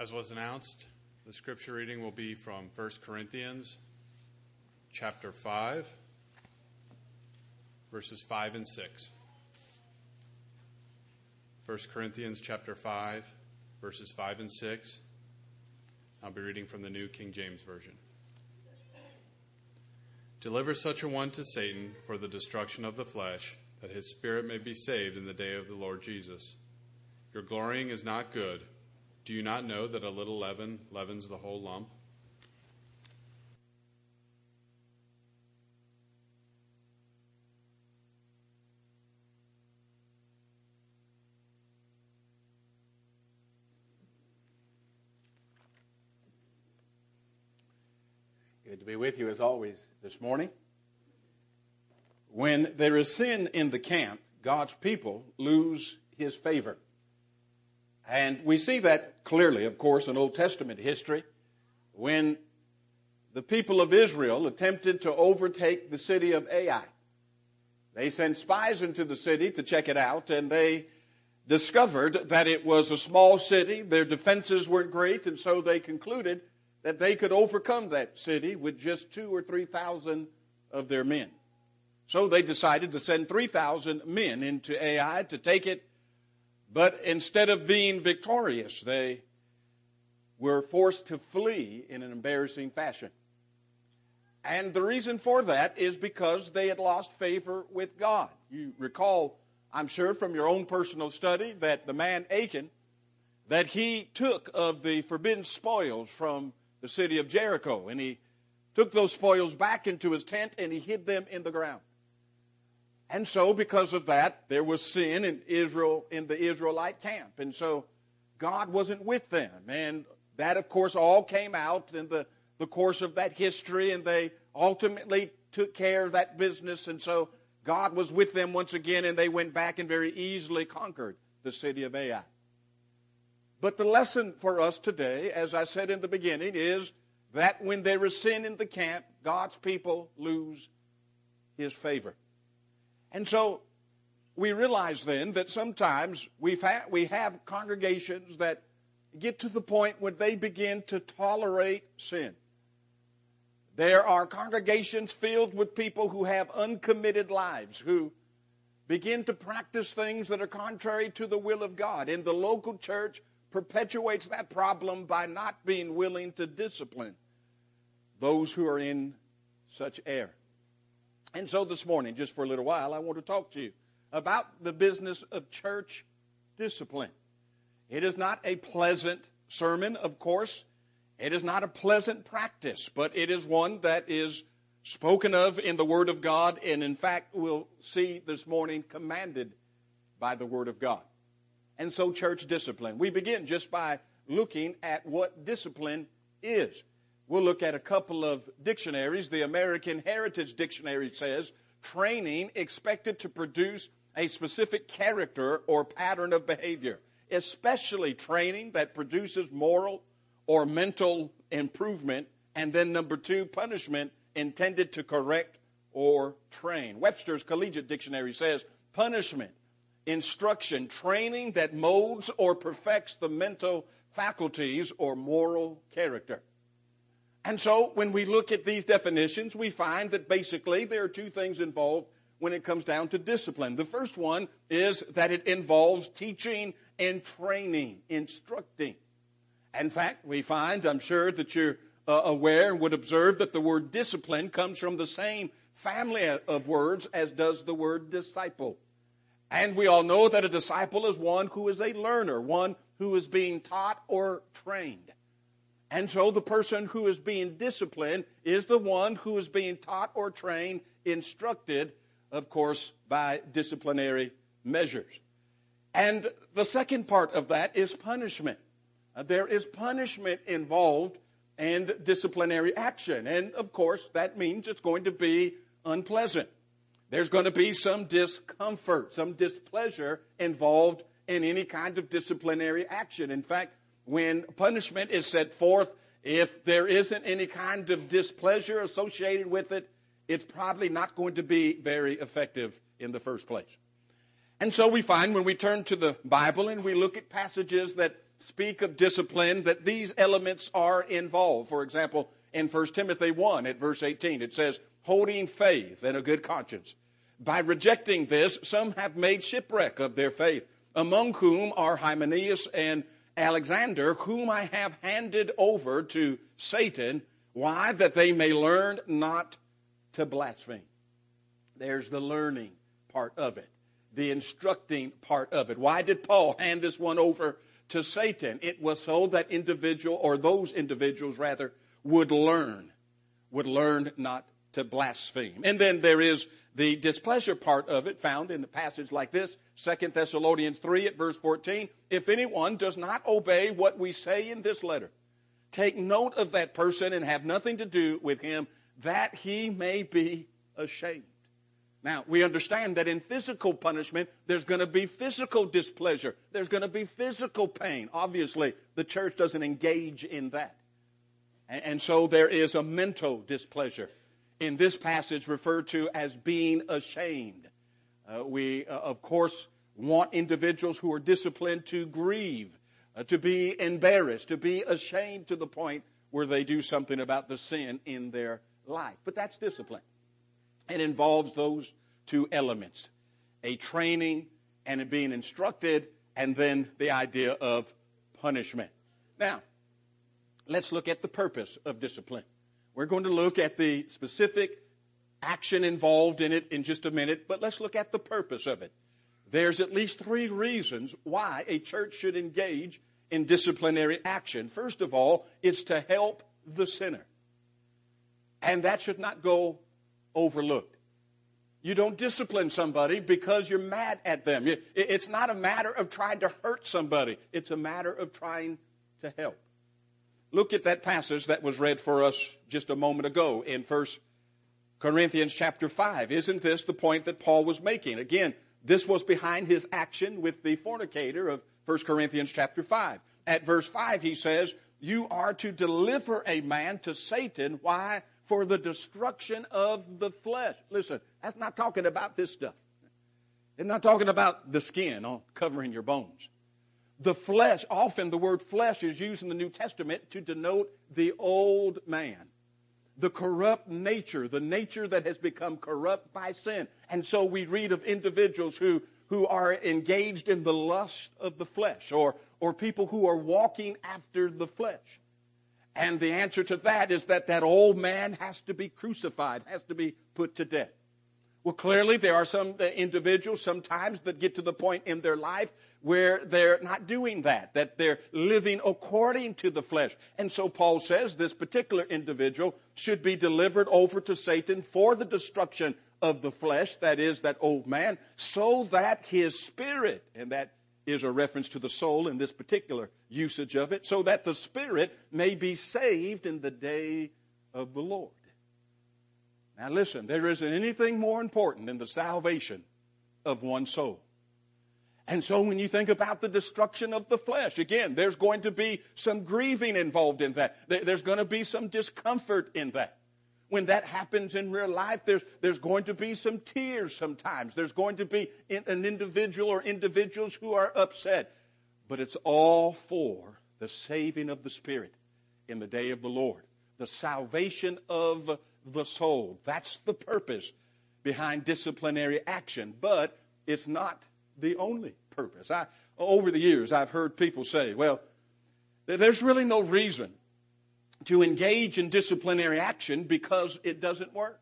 As was announced, the scripture reading will be from 1 Corinthians chapter 5, verses 5 and 6. 1 Corinthians chapter 5, verses 5 and 6. I'll be reading from the New King James Version. Deliver such a one to Satan for the destruction of the flesh, that his spirit may be saved in the day of the Lord Jesus. Your glorying is not good. Do you not know that a little leaven leavens the whole lump? Good to be with you as always this morning. When there is sin in the camp, God's people lose His favor. And we see that clearly, of course, in Old Testament history, when the people of Israel attempted to overtake the city of Ai. They sent spies into the city to check it out, and they discovered that it was a small city. Their defenses weren't great, and so they concluded that they could overcome that city with just 2,000 or 3,000 of their men. So they decided to send 3,000 men into Ai to take it. But instead of being victorious, they were forced to flee in an embarrassing fashion. And the reason for that is because they had lost favor with God. You recall, I'm sure, from your own personal study that the man Achan, that he took of the forbidden spoils from the city of Jericho, and he took those spoils back into his tent and he hid them in the ground. And so, because of that, there was sin in Israel, in the Israelite camp. And so, God wasn't with them. And that, of course, all came out in the course of that history, and they ultimately took care of that business. And so, God was with them once again, and they went back and very easily conquered the city of Ai. But the lesson for us today, as I said in the beginning, is that when there is sin in the camp, God's people lose His favor. And so we realize then that sometimes we have congregations that get to the point when they begin to tolerate sin. There are congregations filled with people who have uncommitted lives, who begin to practice things that are contrary to the will of God. And the local church perpetuates that problem by not being willing to discipline those who are in such error. And so this morning, just for a little while, I want to talk to you about the business of church discipline. It is not a pleasant sermon, of course. It is not a pleasant practice, but it is one that is spoken of in the Word of God, and in fact, we'll see this morning commanded by the Word of God. And so church discipline. We begin just by looking at what discipline is. We'll look at a couple of dictionaries. The American Heritage Dictionary says, training expected to produce a specific character or pattern of behavior, especially training that produces moral or mental improvement. And then number 2, punishment intended to correct or train. Webster's Collegiate Dictionary says, punishment, instruction, training that molds or perfects the mental faculties or moral character. And so when we look at these definitions, we find that basically there are 2 things involved when it comes down to discipline. The first one is that it involves teaching and training, instructing. In fact, we find, I'm sure that you're aware and would observe that the word discipline comes from the same family of words as does the word disciple. And we all know that a disciple is one who is a learner, one who is being taught or trained. And so the person who is being disciplined is the one who is being taught or trained, instructed, of course, by disciplinary measures. And the second part of that is punishment. There is punishment involved in disciplinary action. And, of course, that means it's going to be unpleasant. There's going to be some discomfort, some displeasure involved in any kind of disciplinary action. In fact, when punishment is set forth, if there isn't any kind of displeasure associated with it, it's probably not going to be very effective in the first place. And so we find when we turn to the Bible and we look at passages that speak of discipline that these elements are involved. For example, in 1 Timothy 1 at verse 18, it says, holding faith and a good conscience. By rejecting this, some have made shipwreck of their faith, among whom are Hymenaeus and Alexander, whom I have handed over to Satan. Why? That they may learn not to blaspheme. There's the learning part of it, the instructing part of it. Why did Paul hand this one over to Satan? It was so that those individuals would learn not to blaspheme. And then there is the displeasure part of it found in a passage like this, 2 Thessalonians 3 at verse 14. If anyone does not obey what we say in this letter, take note of that person and have nothing to do with him, that he may be ashamed. Now, we understand that in physical punishment, there's going to be physical displeasure. There's going to be physical pain. Obviously, the church doesn't engage in that. And so there is a mental displeasure. In this passage referred to as being ashamed. We, of course, want individuals who are disciplined to grieve, to be embarrassed, to be ashamed to the point where they do something about the sin in their life. But that's discipline. It involves those two elements, a training and a being instructed, and then the idea of punishment. Now, let's look at the purpose of discipline. We're going to look at the specific action involved in it in just a minute, but let's look at the purpose of it. There's at least 3 reasons why a church should engage in disciplinary action. First of all, it's to help the sinner. And that should not go overlooked. You don't discipline somebody because you're mad at them. It's not a matter of trying to hurt somebody. It's a matter of trying to help. Look at that passage that was read for us just a moment ago in 1 Corinthians chapter 5. Isn't this the point that Paul was making? Again, this was behind his action with the fornicator of 1 Corinthians chapter 5. At verse 5 he says, you are to deliver a man to Satan. Why? For the destruction of the flesh. Listen, that's not talking about this stuff. It's not talking about the skin covering your bones. The flesh, often the word flesh is used in the New Testament to denote the old man. The corrupt nature, the nature that has become corrupt by sin. And so we read of individuals who are engaged in the lust of the flesh, or people who are walking after the flesh. And the answer to that is that old man has to be crucified, has to be put to death. Well, clearly there are some individuals sometimes that get to the point in their life where they're not doing that they're living according to the flesh. And so Paul says this particular individual should be delivered over to Satan for the destruction of the flesh, that is, that old man, so that his spirit, and that is a reference to the soul in this particular usage of it, so that the spirit may be saved in the day of the Lord. Now listen, there isn't anything more important than the salvation of one soul. And so when you think about the destruction of the flesh, again, there's going to be some grieving involved in that. There's going to be some discomfort in that. When that happens in real life, there's going to be some tears sometimes. There's going to be an individual or individuals who are upset. But it's all for the saving of the spirit in the day of the Lord. The salvation of the soul. That's the purpose behind disciplinary action. But it's not the only purpose. Over the years, I've heard people say, well, there's really no reason to engage in disciplinary action because it doesn't work.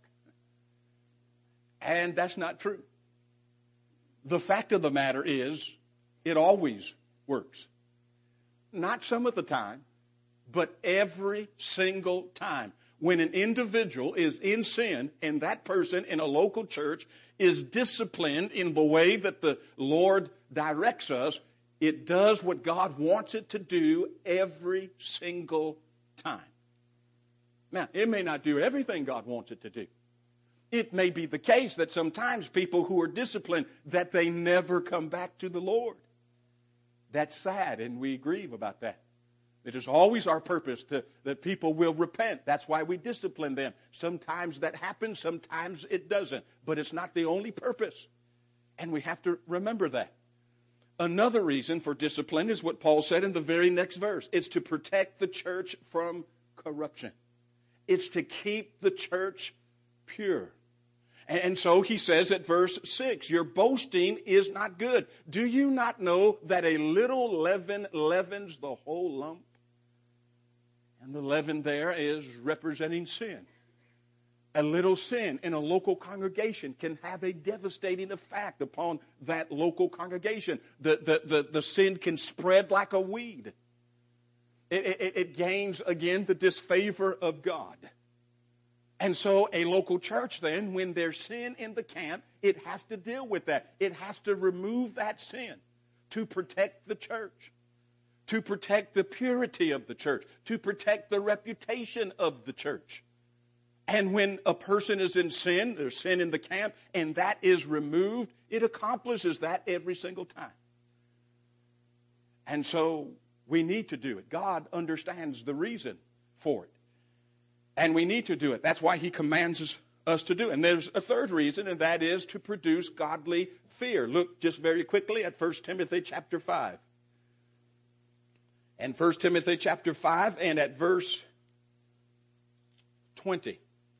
And that's not true. The fact of the matter is, it always works. Not some of the time, but every single time. When an individual is in sin and that person in a local church is disciplined in the way that the Lord directs us, it does what God wants it to do every single time. Now, it may not do everything God wants it to do. It may be the case that sometimes people who are disciplined, that they never come back to the Lord. That's sad, and we grieve about that. It is always our purpose that people will repent. That's why we discipline them. Sometimes that happens, sometimes it doesn't. But it's not the only purpose. And we have to remember that. Another reason for discipline is what Paul said in the very next verse. It's to protect the church from corruption. It's to keep the church pure. And so he says at verse 6, your boasting is not good. Do you not know that a little leaven leavens the whole lump? And the leaven there is representing sin. A little sin in a local congregation can have a devastating effect upon that local congregation. The sin can spread like a weed. It gains, again, the disfavor of God. And so a local church then, when there's sin in the camp, it has to deal with that. It has to remove that sin to protect the church, to protect the purity of the church, to protect the reputation of the church. And when a person is in sin, there's sin in the camp, and that is removed, it accomplishes that every single time. And so we need to do it. God understands the reason for it. And we need to do it. That's why he commands us to do it. And there's a third reason, and that is to produce godly fear. Look just very quickly at 1 Timothy chapter 5. And 1 Timothy chapter 5 and at verse 20.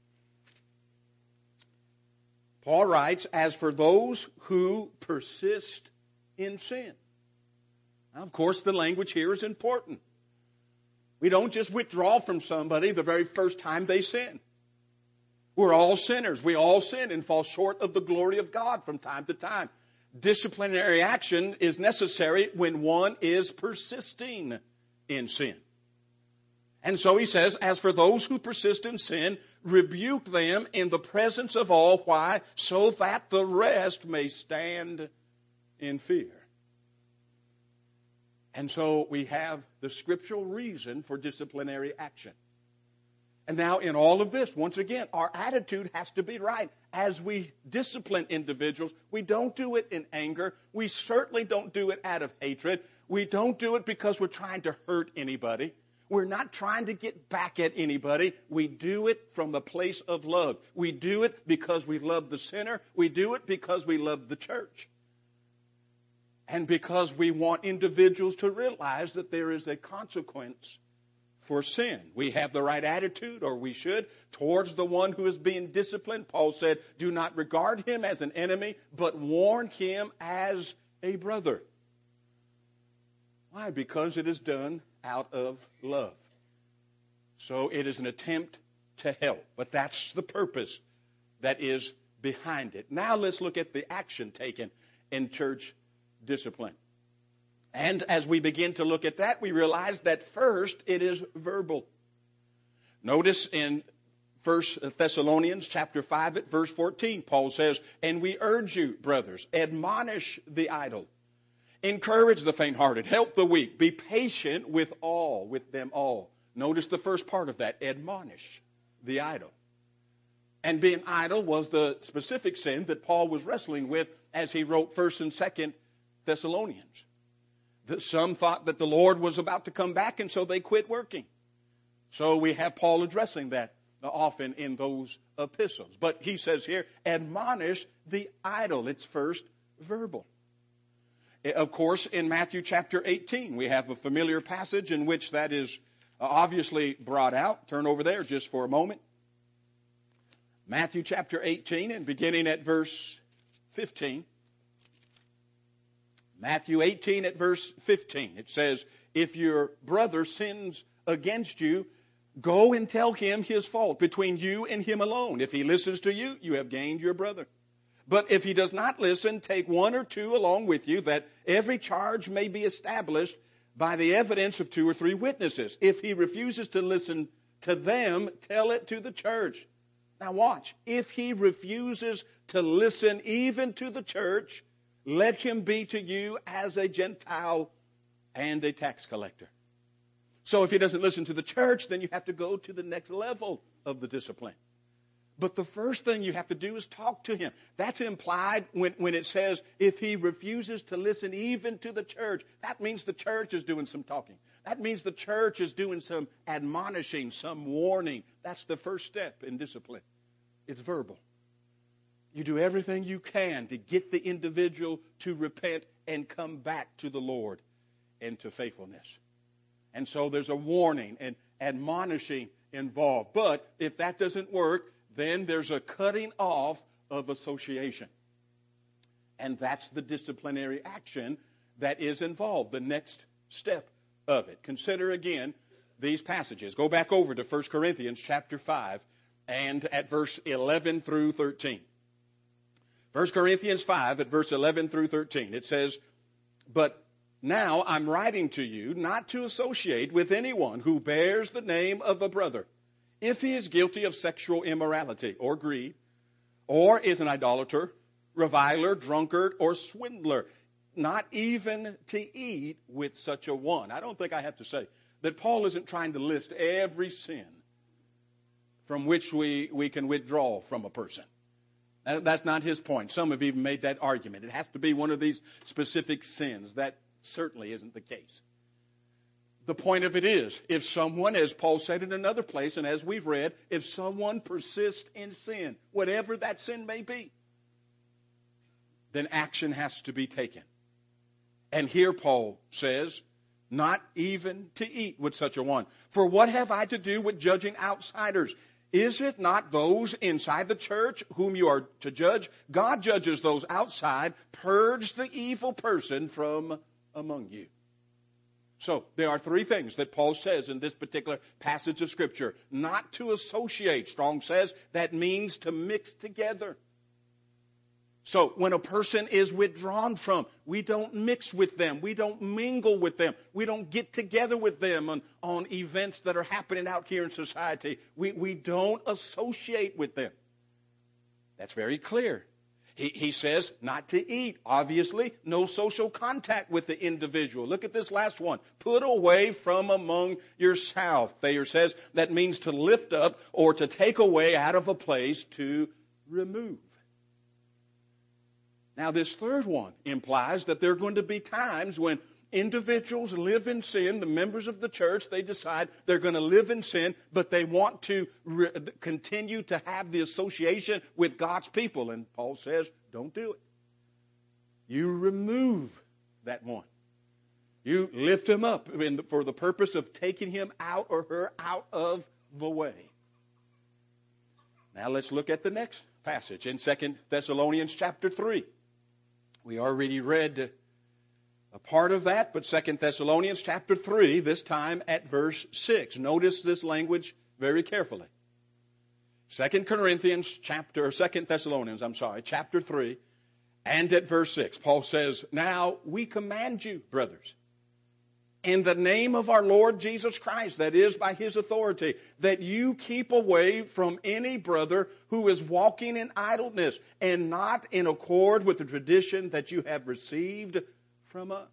Paul writes, as for those who persist in sin. Now, of course, the language here is important. We don't just withdraw from somebody the very first time they sin. We're all sinners. We all sin and fall short of the glory of God from time to time. Disciplinary action is necessary when one is persisting in sin. And so he says, as for those who persist in sin, rebuke them in the presence of all. Why? So that the rest may stand in fear. And so we have the scriptural reason for disciplinary action. And now in all of this, once again, our attitude has to be right. As we discipline individuals, we don't do it in anger. We certainly don't do it out of hatred. We don't do it because we're trying to hurt anybody. We're not trying to get back at anybody. We do it from a place of love. We do it because we love the sinner. We do it because we love the church. And because we want individuals to realize that there is a consequence for sin. We have the right attitude, or we should, towards the one who is being disciplined. Paul said, do not regard him as an enemy, but warn him as a brother. Why? Because it is done out of love. So it is an attempt to help. But that's the purpose that is behind it. Now let's look at the action taken in church discipline. And as we begin to look at that, we realize that first it is verbal. Notice in 1 Thessalonians chapter 5 at verse 14, Paul says, and we urge you, brothers, admonish the idle, encourage the faint-hearted, help the weak, be patient with them all. Notice the first part of that, admonish the idle. And being idle was the specific sin that Paul was wrestling with as he wrote 1 and 2 Thessalonians. That some thought that the Lord was about to come back, and so they quit working. So we have Paul addressing that often in those epistles. But he says here, admonish the idle. It's first verbal. Of course, in Matthew chapter 18, we have a familiar passage in which that is obviously brought out. Turn over there just for a moment. Matthew chapter 18 and beginning at verse 15. Matthew 18 at verse 15. It says, if your brother sins against you, go and tell him his fault between you and him alone. If he listens to you, you have gained your brother. But if he does not listen, take one or two along with you, that every charge may be established by the evidence of 2 or 3 witnesses. If he refuses to listen to them, tell it to the church. Now watch. If he refuses to listen even to the church, let him be to you as a Gentile and a tax collector. So if he doesn't listen to the church, then you have to go to the next level of the discipline. But the first thing you have to do is talk to him. That's implied when it says, if he refuses to listen even to the church. That means the church is doing some talking. That means the church is doing some admonishing, some warning. That's the first step in discipline. It's verbal. You do everything you can to get the individual to repent and come back to the Lord and to faithfulness. And so there's a warning and admonishing involved. But if that doesn't work, then there's a cutting off of association. And that's the disciplinary action that is involved, the next step of it. Consider again these passages. Go back over to 1 Corinthians chapter 5 and at verse 11 through 13. 1 Corinthians 5 at verse 11 through 13. It says, "But now I'm writing to you not to associate with anyone who bears the name of a brother, if he is guilty of sexual immorality or greed, or is an idolater, reviler, drunkard, or swindler, not even to eat with such a one." I don't think I have to say that Paul isn't trying to list every sin from which we can withdraw from a person. That's not his point. Some have even made that argument. It has to be one of these specific sins. That certainly isn't the case. The point of it is, if someone, as Paul said in another place, and as we've read, if someone persists in sin, whatever that sin may be, then action has to be taken. And here Paul says, not even to eat with such a one. For what have I to do with judging outsiders? Is it not those inside the church whom you are to judge? God judges those outside. Purge the evil person from among you. So there are three things that Paul says in this particular passage of Scripture. Not to associate, Strong says, that means to mix together. So when a person is withdrawn from, we don't mix with them. We don't mingle with them. We don't get together with them on events that are happening out here in society. We don't associate with them. That's very clear. He says not to eat. Obviously, no social contact with the individual. Look at this last one. Put away from among yourself. Thayer says that means to lift up or to take away out of a place, to remove. Now, this third one implies that there are going to be times when individuals live in sin. The members of the church, they decide they're going to live in sin, but they want to continue to have the association with God's people. And Paul says, don't do it. You remove that one. You lift him up for the purpose of taking him out or her out of the way. Now let's look at the next passage in 2 Thessalonians chapter 3. We already read a part of that, but 2 Thessalonians chapter 3, this time at verse 6. Notice this language very carefully. 2 Thessalonians chapter 3, and at verse 6, Paul says, "Now we command you, brothers, in the name of our Lord Jesus Christ, that is, by his authority, that you keep away from any brother who is walking in idleness and not in accord with the tradition that you have received from us."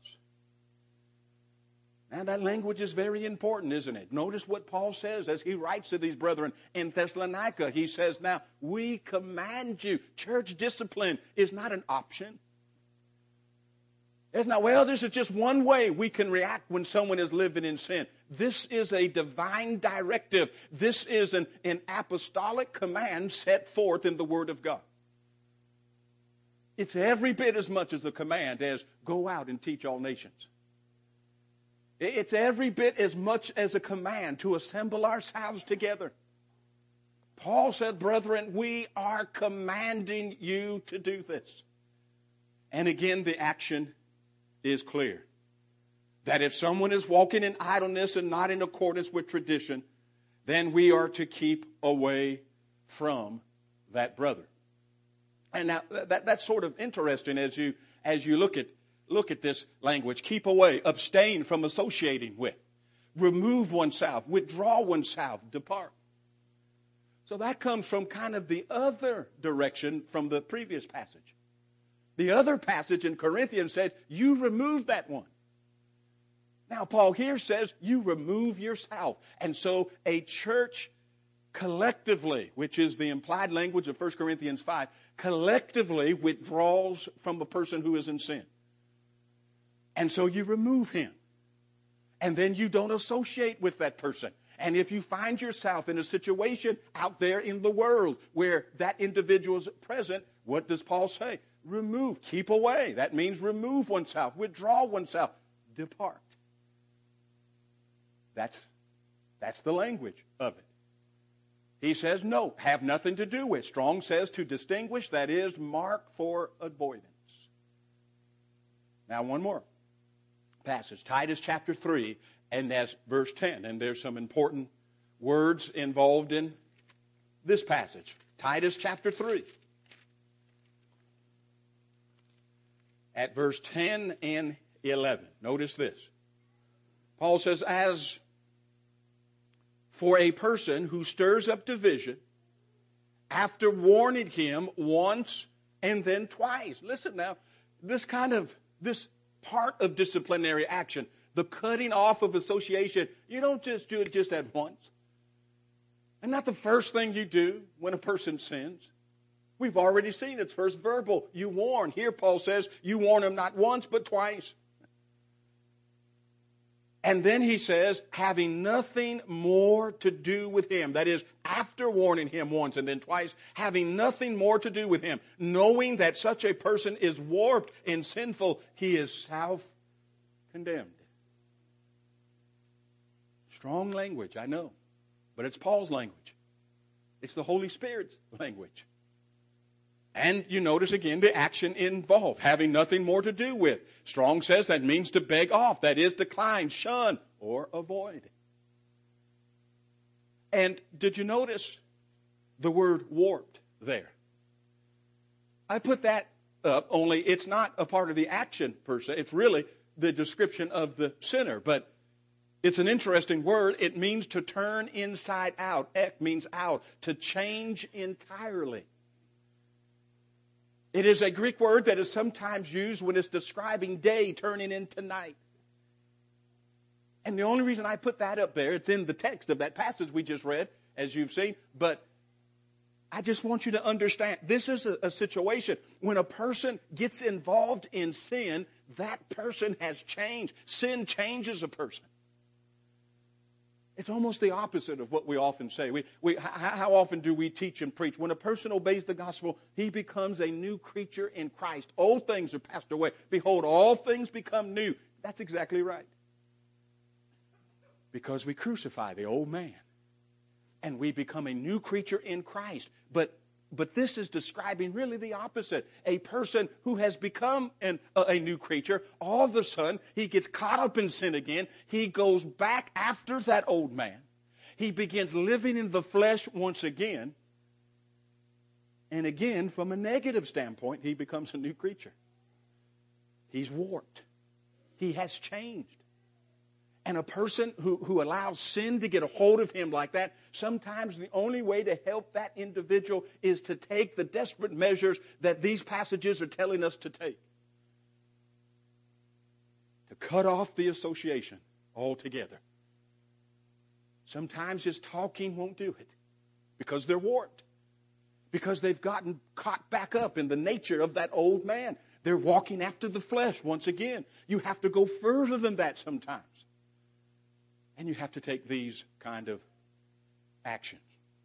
Now that language is very important, isn't it? Notice what Paul says as he writes to these brethren in Thessalonica. He says, now, we command you. Church discipline is not an option. It's not, well, this is just one way we can react when someone is living in sin. This is a divine directive. This is an apostolic command set forth in the Word of God. It's every bit as much as a command as go out and teach all nations. It's every bit as much as a command to assemble ourselves together. Paul said, brethren, we are commanding you to do this. And again, the action is clear. That if someone is walking in idleness and not in accordance with tradition, then we are to keep away from that brother. And now that's sort of interesting as you look at this language. Keep away, abstain from associating with, remove oneself, withdraw oneself, depart. So that comes from kind of the other direction from the previous passage. The other passage in Corinthians said, you remove that one. Now, Paul here says, you remove yourself. And so a church collectively, which is the implied language of 1 Corinthians 5, collectively withdraws from a person who is in sin. And so you remove him. And then you don't associate with that person. And if you find yourself in a situation out there in the world where that individual is present, what does Paul say? remove. Keep away. That means remove oneself, withdraw oneself, depart. That's the language of it. He says, no, have nothing to do with. Strong says to distinguish, that is, mark for avoidance. Now, one more passage, Titus chapter 3, and that's verse 10. And there's some important words involved in this passage. Titus chapter 3. At verse 10 and 11. Notice this. Paul says, as for a person who stirs up division, after warning him once and then twice. Listen now, this part of disciplinary action, the cutting off of association, you don't just do it just at once. And not the first thing you do when a person sins. We've already seen it's first verbal. You warn. Here Paul says you warn him not once but twice. And then he says, having nothing more to do with him. That is, after warning him once and then twice, having nothing more to do with him. Knowing that such a person is warped and sinful, he is self-condemned. Strong language, I know. But it's Paul's language. It's the Holy Spirit's language. And you notice again the action involved, having nothing more to do with. Strong says that means to beg off, that is decline, shun, or avoid. And did you notice the word warped there? I put that up, only it's not a part of the action per se. It's really the description of the sinner. But it's an interesting word. It means to turn inside out. Ek means out, to change entirely. It is a Greek word that is sometimes used when it's describing day turning into night. And the only reason I put that up there, it's in the text of that passage we just read, as you've seen, but I just want you to understand, this is a situation when a person gets involved in sin, that person has changed. Sin changes a person. It's almost the opposite of what we often say. How often do we teach and preach? When a person obeys the gospel, he becomes a new creature in Christ. Old things are passed away. Behold, all things become new. That's exactly right. Because we crucify the old man. And we become a new creature in Christ. But this is describing really the opposite. A person who has become a new creature, all of a sudden, he gets caught up in sin again. He goes back after that old man. He begins living in the flesh once again. And again, from a negative standpoint, he becomes a new creature. He's warped. He has changed. And a person who allows sin to get a hold of him like that, sometimes the only way to help that individual is to take the desperate measures that these passages are telling us to take. To cut off the association altogether. Sometimes just talking won't do it because they're warped. Because they've gotten caught back up in the nature of that old man. They're walking after the flesh once again. You have to go further than that sometimes. And you have to take these kind of actions.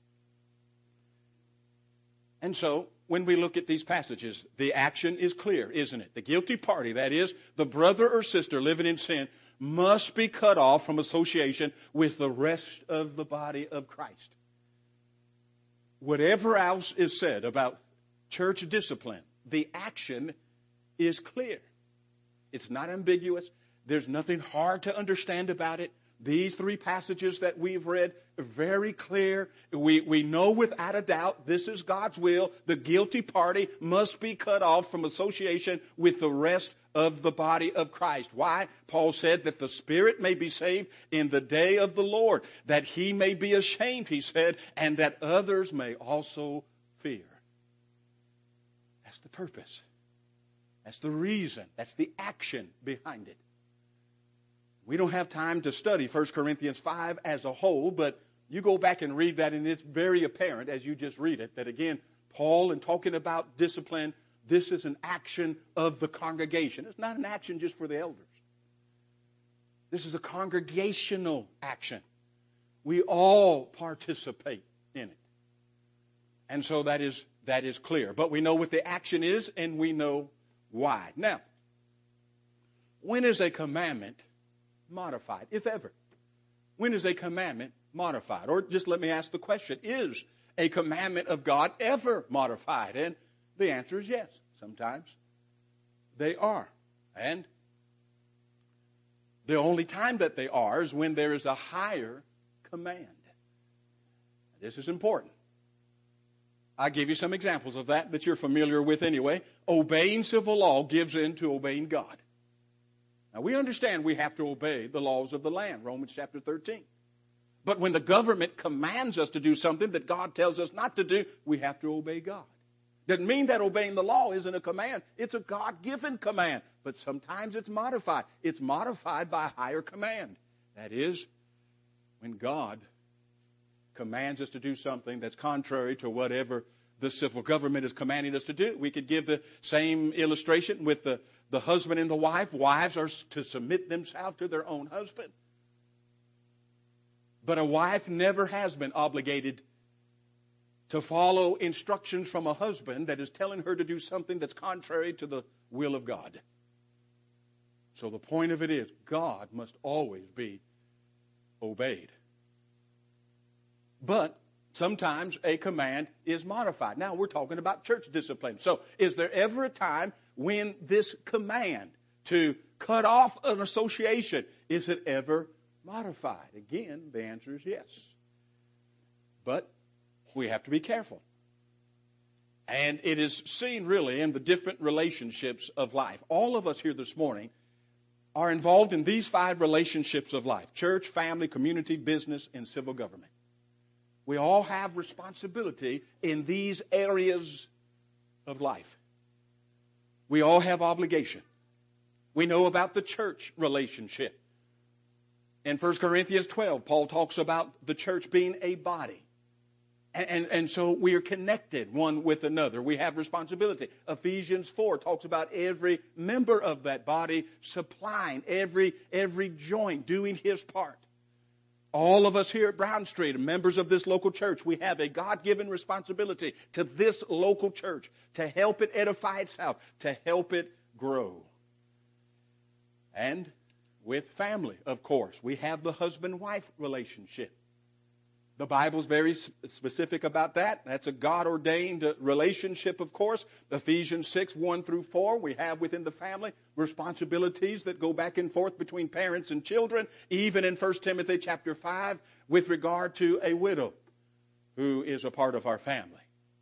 And so, when we look at these passages, the action is clear, isn't it? The guilty party, that is, the brother or sister living in sin, must be cut off from association with the rest of the body of Christ. Whatever else is said about church discipline, the action is clear. It's not ambiguous. There's nothing hard to understand about it. These three passages that we've read are very clear. We know without a doubt this is God's will. The guilty party must be cut off from association with the rest of the body of Christ. Why? Paul said that the spirit may be saved in the day of the Lord, that he may be ashamed, he said, and that others may also fear. That's the purpose. That's the reason. That's the action behind it. We don't have time to study 1 Corinthians 5 as a whole, but you go back and read that, and it's very apparent as you just read it that, again, Paul, in talking about discipline, this is an action of the congregation. It's not an action just for the elders. This is a congregational action. We all participate in it. And so that is That is clear. But we know what the action is, and we know why. Now, when is a commandment modified, if ever? When is a commandment modified? Or just let me ask the question, is a commandment of God ever modified? And the answer is yes. Sometimes they are. And the only time that they are is when there is a higher command. This is important. I'll give you some examples of that you're familiar with anyway. Obeying civil law gives in to obeying God. Now, we understand we have to obey the laws of the land, Romans chapter 13. But when the government commands us to do something that God tells us not to do, we have to obey God. Doesn't mean that obeying the law isn't a command. It's a God-given command. But sometimes it's modified. It's modified by a higher command. That is, when God commands us to do something that's contrary to whatever the civil government is commanding us to do. We could give the same illustration with the husband and the wife. Wives are to submit themselves to their own husband. But a wife never has been obligated to follow instructions from a husband that is telling her to do something that's contrary to the will of God. So the point of it is, God must always be obeyed. But sometimes a command is modified. Now we're talking about church discipline. So is there ever a time when this command to cut off an association, is it ever modified? Again, the answer is yes. But we have to be careful. And it is seen really in the different relationships of life. All of us here this morning are involved in these 5 relationships of life: church, family, community, business, and civil government. We all have responsibility in these areas of life. We all have obligation. We know about the church relationship. In 1 Corinthians 12, Paul talks about the church being a body. And so we are connected one with another. We have responsibility. Ephesians 4 talks about every member of that body supplying every joint, doing his part. All of us here at Brown Street, members of this local church, we have a God-given responsibility to this local church to help it edify itself, to help it grow. And with family, of course, we have the husband-wife relationship. The Bible's very specific about that. That's a God-ordained relationship, of course. Ephesians 6, 1 through 4, we have within the family responsibilities that go back and forth between parents and children. Even in 1 Timothy chapter 5, with regard to a widow who is a part of our family.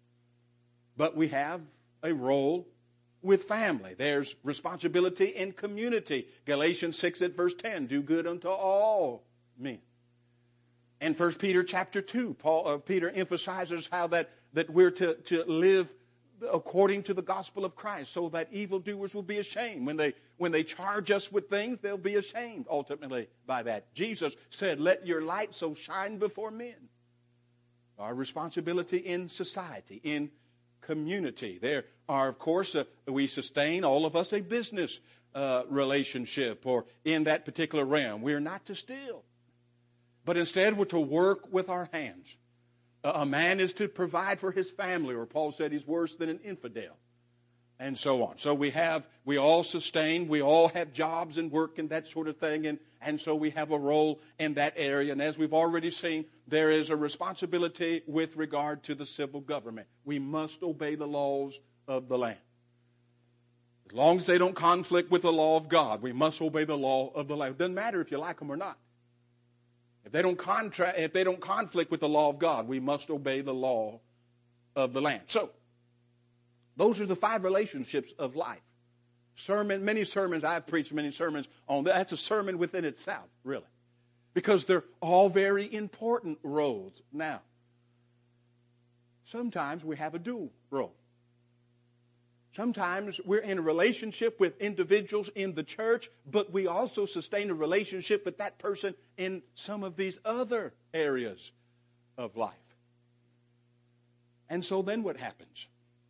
But we have a role with family. There's responsibility in community. Galatians 6 at verse 10, do good unto all men. In 1 Peter chapter 2, Peter emphasizes how that we're to live according to the gospel of Christ, so that evildoers will be ashamed. When they charge us with things, they'll be ashamed ultimately by that. Jesus said, let your light so shine before men. Our responsibility in society, in community. There are, of course, we sustain, all of us, a business relationship, or in that particular realm. We're not to steal. But instead, we're to work with our hands. A man is to provide for his family, or Paul said he's worse than an infidel, and so on. So we all sustain, we all have jobs and work and that sort of thing, and so we have a role in that area. And as we've already seen, there is a responsibility with regard to the civil government. We must obey the laws of the land. As long as they don't conflict with the law of God, we must obey the law of the land. It doesn't matter if you like them or not. If they don't conflict with the law of God, we must obey the law of the land. So, those are the 5 relationships of life. Many sermons, I've preached many sermons on that. That's a sermon within itself, really. Because they're all very important roles. Now, sometimes we have a dual role. Sometimes we're in a relationship with individuals in the church, but we also sustain a relationship with that person in some of these other areas of life. And so then what happens?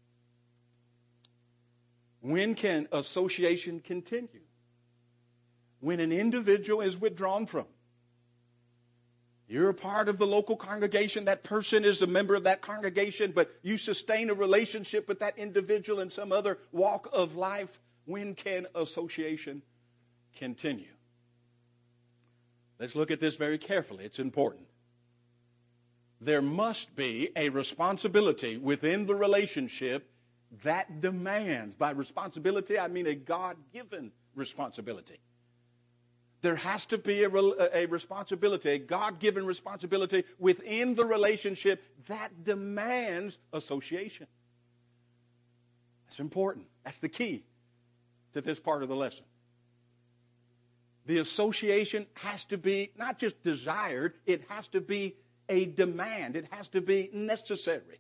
When can association continue? When an individual is withdrawn from. You're a part of the local congregation. That person is a member of that congregation, but you sustain a relationship with that individual in some other walk of life. When can association continue? Let's look at this very carefully. It's important. There must be a responsibility within the relationship that demands, by responsibility I mean a God-given responsibility. There has to be a responsibility, a God-given responsibility within the relationship that demands association. That's important. That's the key to this part of the lesson. The association has to be not just desired, it has to be a demand. It has to be necessary.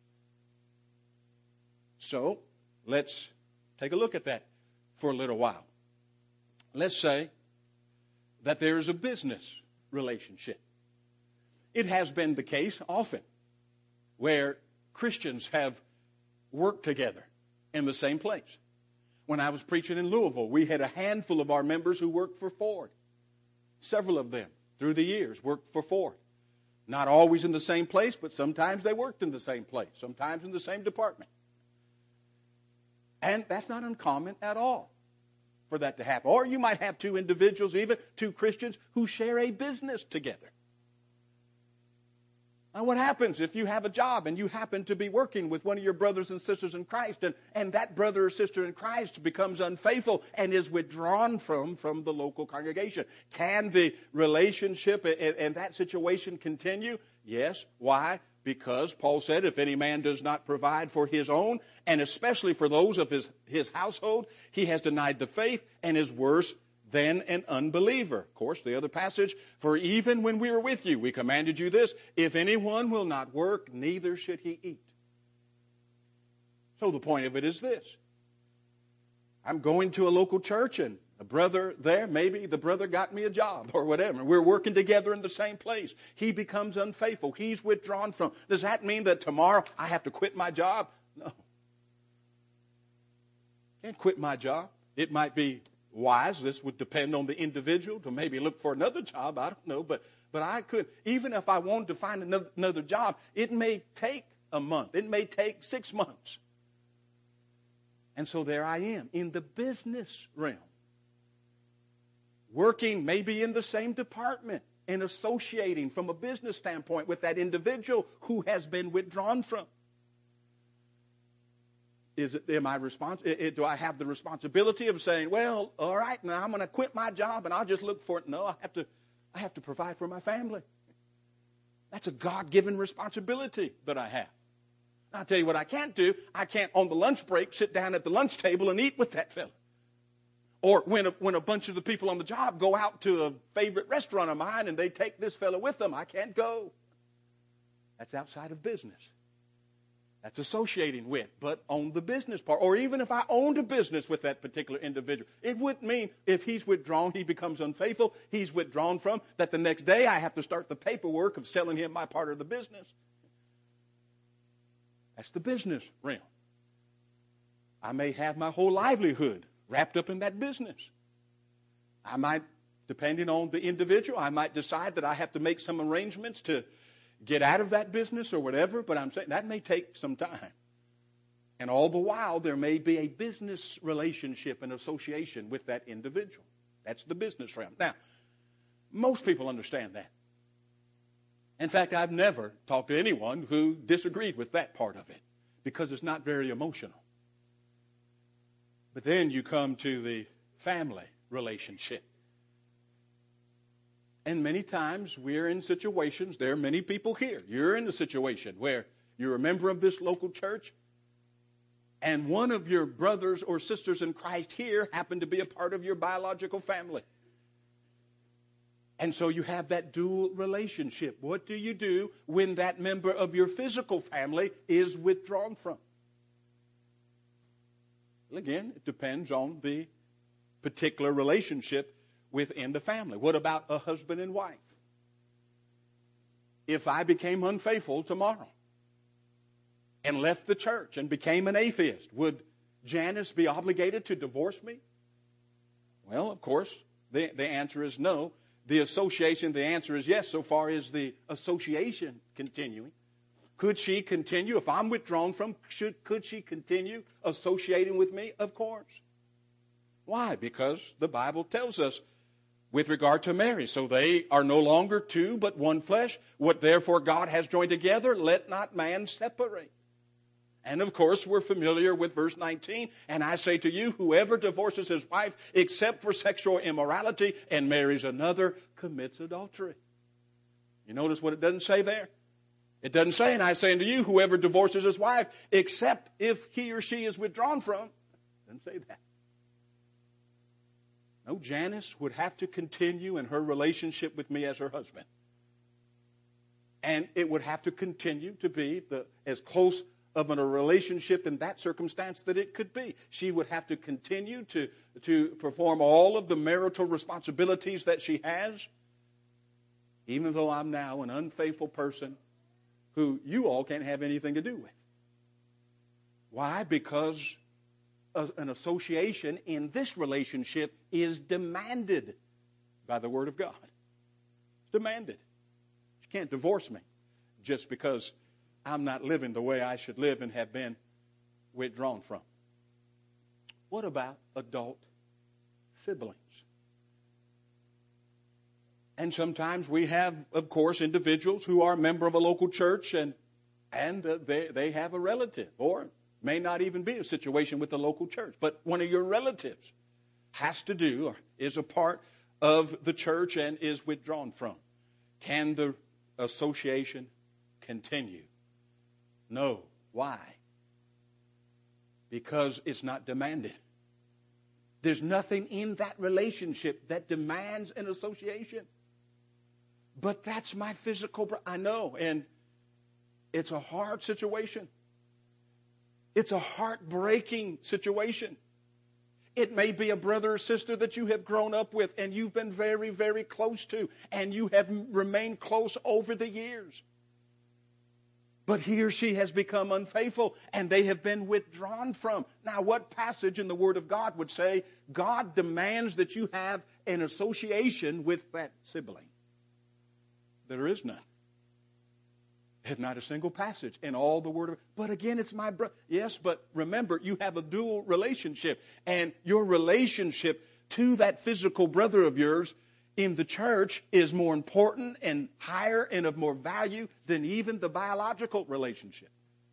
So, let's take a look at that for a little while. Let's say that there is a business relationship. It has been the case often where Christians have worked together in the same place. When I was preaching in Louisville, we had a handful of our members who worked for Ford. Several of them, through the years, worked for Ford. Not always in the same place, but sometimes they worked in the same place, sometimes in the same department. And that's not uncommon at all for that to happen. Or you might have two individuals, even two Christians, who share a business together. Now, what happens if you have a job and you happen to be working with one of your brothers and sisters in Christ, and that brother or sister in Christ becomes unfaithful and is withdrawn from the local congregation? Can the relationship and that situation continue? Yes. Why? Because Paul said, if any man does not provide for his own, and especially for those of his household, he has denied the faith and is worse than an unbeliever. Of course, the other passage, for even when we were with you, we commanded you this, if anyone will not work, neither should he eat. So the point of it is this. I'm going to a local church and a brother there, maybe the brother got me a job or whatever. We're working together in the same place. He becomes unfaithful. He's withdrawn from. Does that mean that tomorrow I have to quit my job? No. Can't quit my job. It might be wise. This would depend on the individual to maybe look for another job. I don't know. But I could, even if I wanted to find another job, it may take a month. It may take 6 months. And so there I am in the business realm. Working maybe in the same department and associating from a business standpoint with that individual who has been withdrawn from. Do I have the responsibility of saying, well, all right, now I'm going to quit my job and I'll just look for it? No, I have to provide for my family. That's a God-given responsibility that I have. I'll tell you what I can't do. I can't, on the lunch break, sit down at the lunch table and eat with that fella. Or when a bunch of the people on the job go out to a favorite restaurant of mine and they take this fellow with them, I can't go. That's outside of business. That's associating with, but on the business part. Or even if I owned a business with that particular individual, it wouldn't mean if he's withdrawn, he becomes unfaithful, he's withdrawn from, that the next day I have to start the paperwork of selling him my part of the business. That's the business realm. I may have my whole livelihood wrapped up in that business. I might, depending on the individual, I might decide that I have to make some arrangements to get out of that business or whatever, but I'm saying that may take some time. And all the while, there may be a business relationship and association with that individual. That's the business realm. Now, most people understand that. In fact, I've never talked to anyone who disagreed with that part of it because it's not very emotional. But then you come to the family relationship. And many times we're in situations, there are many people here. You're in a situation where you're a member of this local church and one of your brothers or sisters in Christ here happen to be a part of your biological family. And so you have that dual relationship. What do you do when that member of your physical family is withdrawn from? Well, again, it depends on the particular relationship within the family. What about a husband and wife? If I became unfaithful tomorrow and left the church and became an atheist, would Janice be obligated to divorce me? Well, of course, the answer is no. the association, the answer is yes, so far as the association continuing. Could she continue? If I'm withdrawn from, could she continue associating with me? Of course. Why? Because the Bible tells us with regard to Mary. So they are no longer two, but one flesh. What therefore God has joined together, let not man separate. And of course, we're familiar with verse 19. And I say to you, whoever divorces his wife except for sexual immorality and marries another commits adultery. You notice what it doesn't say there? It doesn't say, and I say unto you, whoever divorces his wife except if he or she is withdrawn from. It doesn't say that. No, Janice would have to continue in her relationship with me as her husband. And it would have to continue to be as close of a relationship in that circumstance that it could be. She would have to continue to perform all of the marital responsibilities that she has, even though I'm now an unfaithful person who you all can't have anything to do with. Why? Because an association in this relationship is demanded by the Word of God. It's demanded. You can't divorce me just because I'm not living the way I should live and have been withdrawn from. What about adult siblings? And sometimes we have, of course, individuals who are a member of a local church and they have a relative, or may not even be a situation with the local church, but one of your relatives has to do or is a part of the church and is withdrawn from. Can the association continue? No. Why? Because it's not demanded. There's nothing in that relationship that demands an association. But that's my physical brother. I know, and it's a hard situation. It's a heartbreaking situation. It may be a brother or sister that you have grown up with and you've been very, very close to, and you have remained close over the years. But he or she has become unfaithful and they have been withdrawn from. Now, what passage in the Word of God would say God demands that you have an association with that sibling? There is none. There's not a single passage in all the Word of God. But again, it's my brother. Yes, but remember, you have a dual relationship. And your relationship to that physical brother of yours in the church is more important and higher and of more value than even the biological relationship.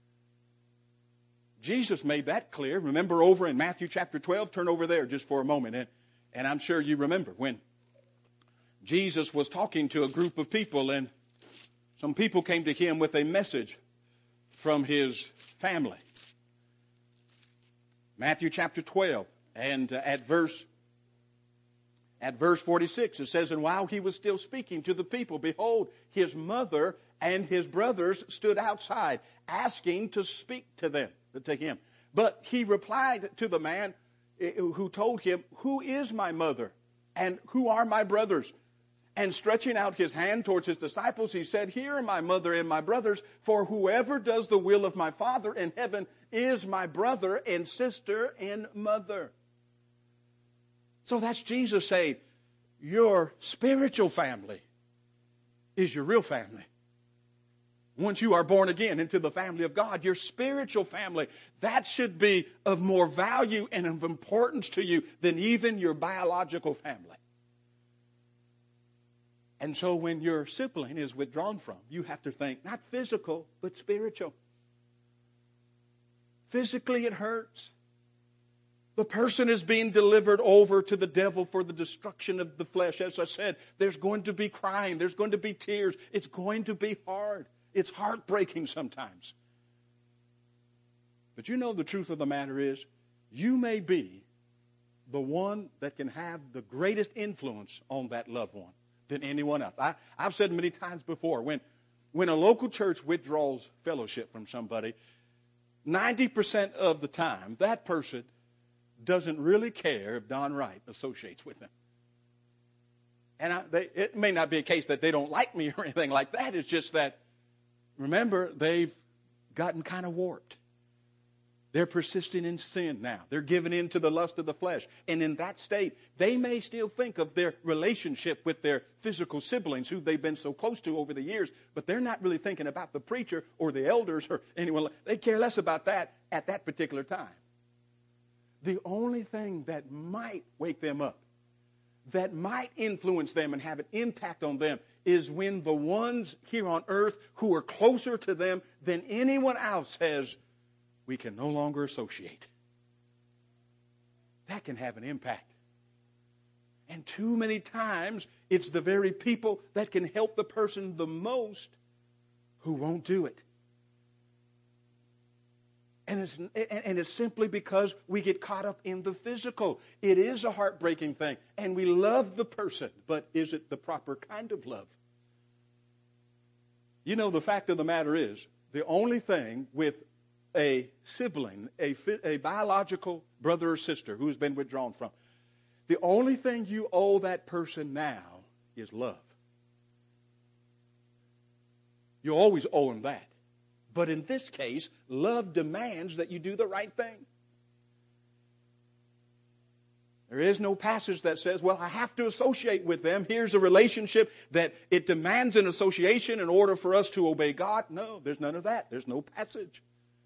Jesus made that clear. Remember over in Matthew chapter 12, turn over there just for a moment. And I'm sure you remember when Jesus was talking to a group of people, and some people came to him with a message from his family. Matthew chapter 12, and at verse 46, it says, and while he was still speaking to the people, behold, his mother and his brothers stood outside, asking to speak to him. But he replied to the man who told him, who is my mother, and who are my brothers? And stretching out his hand towards his disciples, he said, here are my mother and my brothers, for whoever does the will of my Father in heaven is my brother and sister and mother. So that's Jesus saying, your spiritual family is your real family. Once you are born again into the family of God, your spiritual family, that should be of more value and of importance to you than even your biological family. And so when your sibling is withdrawn from, you have to think, not physical, but spiritual. Physically, it hurts. The person is being delivered over to the devil for the destruction of the flesh. As I said, there's going to be crying. There's going to be tears. It's going to be hard. It's heartbreaking sometimes. But you know the truth of the matter is, you may be the one that can have the greatest influence on that loved one than anyone else. I've said many times before, when a local church withdraws fellowship from somebody, 90% of the time, that person doesn't really care if Don Wright associates with them. And it may not be a case that they don't like me or anything like that. It's just that, remember, they've gotten kind of warped. They're persisting in sin now. They're giving in to the lust of the flesh. And in that state, they may still think of their relationship with their physical siblings who they've been so close to over the years, but they're not really thinking about the preacher or the elders or anyone. They care less about that at that particular time. The only thing that might wake them up, that might influence them and have an impact on them, is when the ones here on earth who are closer to them than anyone else says, we can no longer associate. That can have an impact. And too many times, it's the very people that can help the person the most who won't do it. And it's simply because we get caught up in the physical. It is a heartbreaking thing. And we love the person, but is it the proper kind of love? You know, the fact of the matter is, the only thing with a sibling, a biological brother or sister who's been withdrawn from, the only thing you owe that person now is love. You always owe him that. But in this case, love demands that you do the right thing. There is no passage that says, well, I have to associate with them. Here's a relationship that it demands an association in order for us to obey God. No, there's none of that. There's no passage.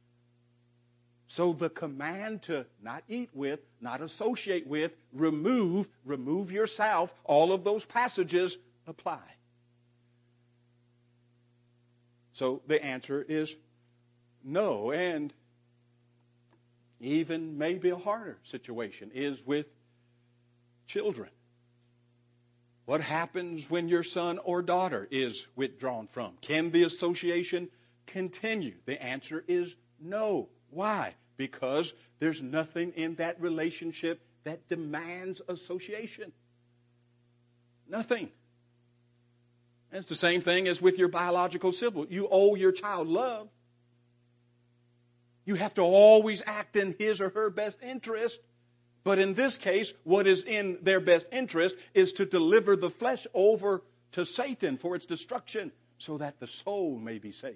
So the command to not eat with, not associate with, remove yourself, all of those passages apply. So the answer is no. And even maybe a harder situation is with children. What happens when your son or daughter is withdrawn from? Can the association continue? The answer is no. Why? Because there's nothing in that relationship that demands association. Nothing. And it's the same thing as with your biological sibling. You owe your child love. You have to always act in his or her best interest. But in this case, what is in their best interest is to deliver the flesh over to Satan for its destruction so that the soul may be saved.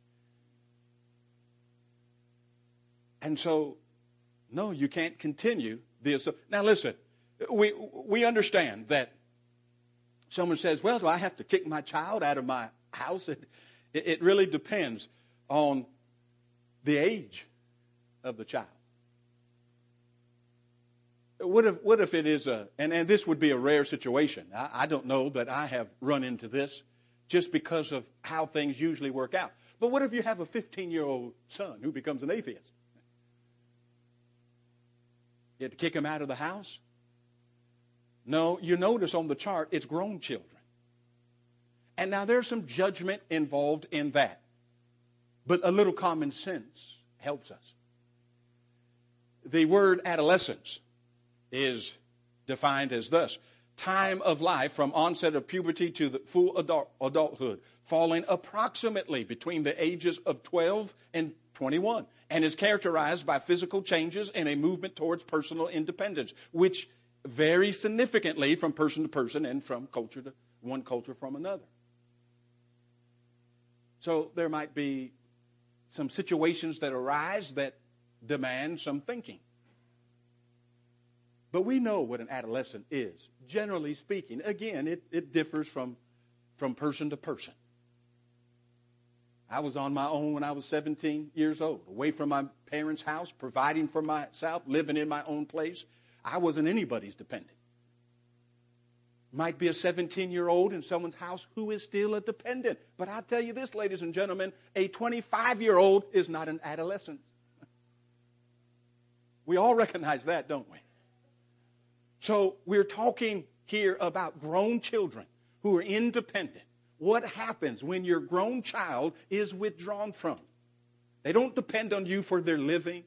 And so, no, you can't continue this. Now listen, we understand that someone says, well, do I have to kick my child out of my house? It really depends on the age of the child. What if it is and this would be a rare situation. I don't know that I have run into this just because of how things usually work out. But what if you have a 15-year-old son who becomes an atheist? You have to kick him out of the house? No, you notice on the chart, it's grown children. And now there's some judgment involved in that. But a little common sense helps us. The word adolescence is defined as thus: time of life from onset of puberty to the full adulthood, falling approximately between the ages of 12 and 21, and is characterized by physical changes and a movement towards personal independence, which vary significantly from person to person and from culture to one culture from another. So there might be some situations that arise that demand some thinking. But we know what an adolescent is. Generally speaking, again, it differs from person to person. I was on my own when I was 17 years old, away from my parents' house, providing for myself, living in my own place. I wasn't anybody's dependent. Might be a 17-year-old in someone's house who is still a dependent. But I'll tell you this, ladies and gentlemen, a 25-year-old is not an adolescent. We all recognize that, don't we? So we're talking here about grown children who are independent. What happens when your grown child is withdrawn from? They don't depend on you for their living.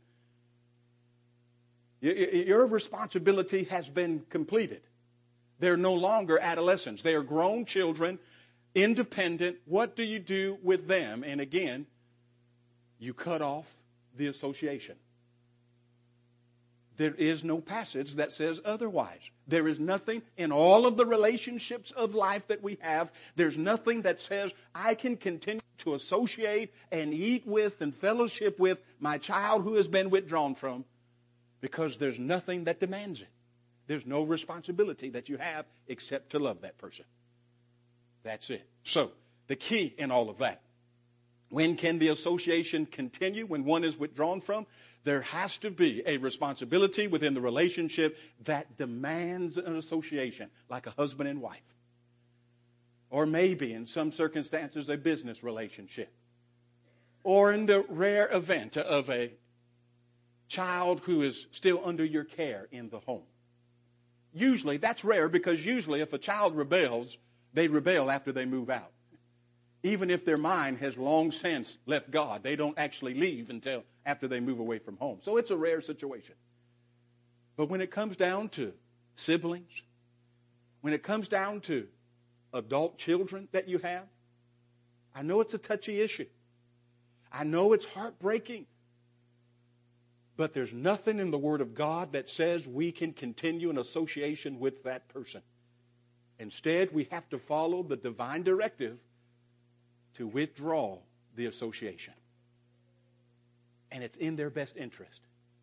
Your responsibility has been completed. They're no longer adolescents. They are grown children, independent. What do you do with them? And again, you cut off the association. There is no passage that says otherwise. There is nothing in all of the relationships of life that we have. There's nothing that says I can continue to associate and eat with and fellowship with my child who has been withdrawn from, because there's nothing that demands it. There's no responsibility that you have except to love that person. That's it. So, the key in all of that. When can the association continue when one is withdrawn from? There has to be a responsibility within the relationship that demands an association, like a husband and wife. Or maybe, in some circumstances, a business relationship. Or in the rare event of a child who is still under your care in the home. Usually, that's rare, because usually if a child rebels, they rebel after they move out. Even if their mind has long since left God, they don't actually leave until after they move away from home. So it's a rare situation. But when it comes down to siblings, when it comes down to adult children that you have, I know it's a touchy issue. I know it's heartbreaking. But there's nothing in the Word of God that says we can continue an association with that person. Instead, we have to follow the divine directive to withdraw the association. And it's in their best interest.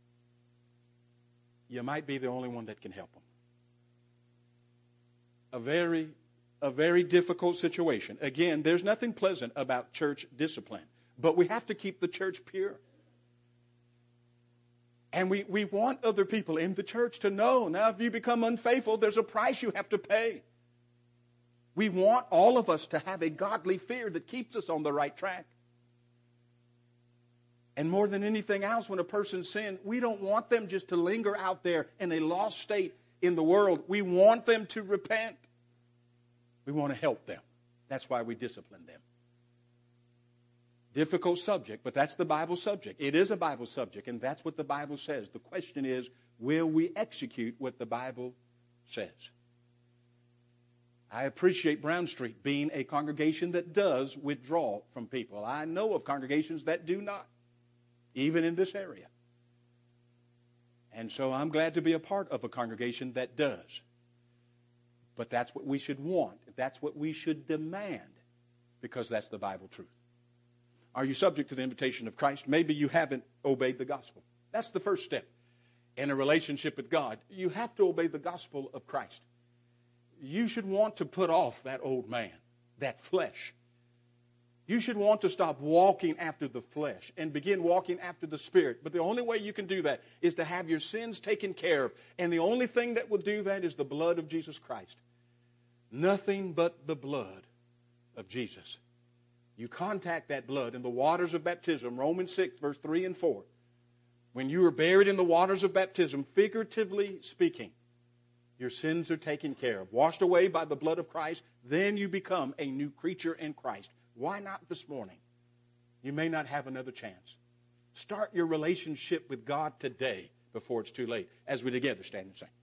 You might be the only one that can help them. A very difficult situation. Again, there's nothing pleasant about church discipline, but we have to keep the church pure. And we want other people in the church to know, now if you become unfaithful, there's a price you have to pay. We want all of us to have a godly fear that keeps us on the right track. And more than anything else, when a person sins, we don't want them just to linger out there in a lost state in the world. We want them to repent. We want to help them. That's why we discipline them. Difficult subject, but that's the Bible subject. It is a Bible subject, and that's what the Bible says. The question is, will we execute what the Bible says? I appreciate Brown Street being a congregation that does withdraw from people. I know of congregations that do not, even in this area. And so I'm glad to be a part of a congregation that does. But that's what we should want. That's what we should demand, because that's the Bible truth. Are you subject to the invitation of Christ? Maybe you haven't obeyed the gospel. That's the first step in a relationship with God. You have to obey the gospel of Christ. You should want to put off that old man, that flesh. You should want to stop walking after the flesh and begin walking after the Spirit. But the only way you can do that is to have your sins taken care of. And the only thing that will do that is the blood of Jesus Christ. Nothing but the blood of Jesus. You contact that blood in the waters of baptism, Romans 6, verse 3 and 4. When you are buried in the waters of baptism, figuratively speaking, your sins are taken care of, washed away by the blood of Christ. Then you become a new creature in Christ. Why not this morning? You may not have another chance. Start your relationship with God today before it's too late. As we together stand and sing.